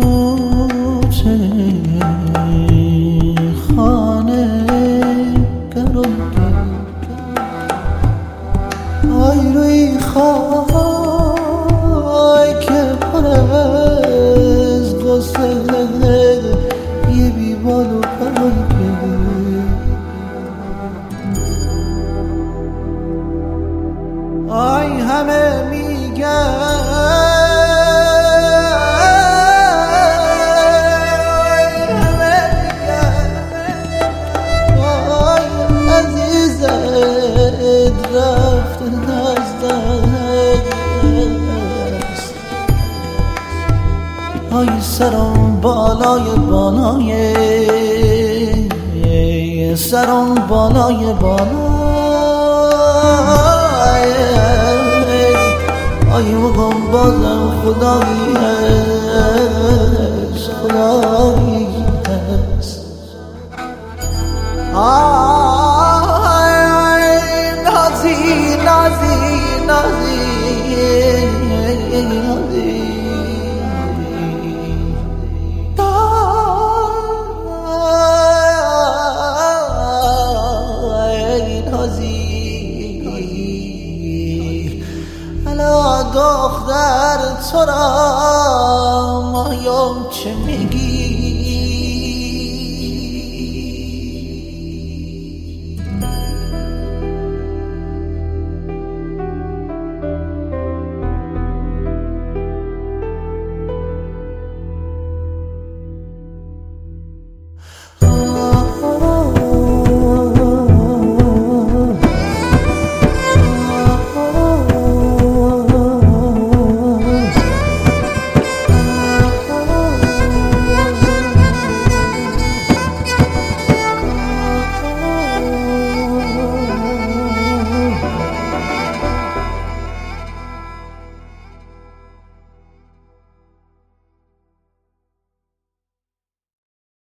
کوچه خانه گرونده آی روی خواهی که پر از غصه یه بیبال و پرنده آی همه میگن رفت نزدست آی سرم بالای بالای سرم بالای بالای آی مگم بازم خدایی هست خدایی هست دختر تو را مایم چه میگی